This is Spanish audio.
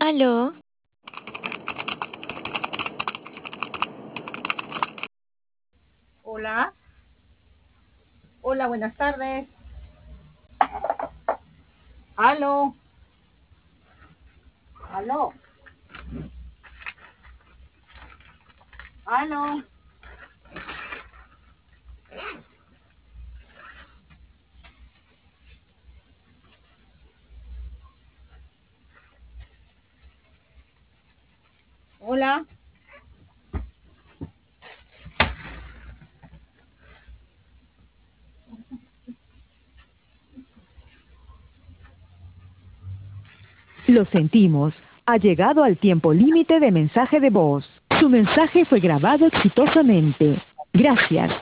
Aló, Hola, hola, buenas tardes. Aló, aló, aló. Hola. Lo sentimos. Ha llegado al tiempo límite de mensaje de voz. Su mensaje fue grabado exitosamente. Gracias.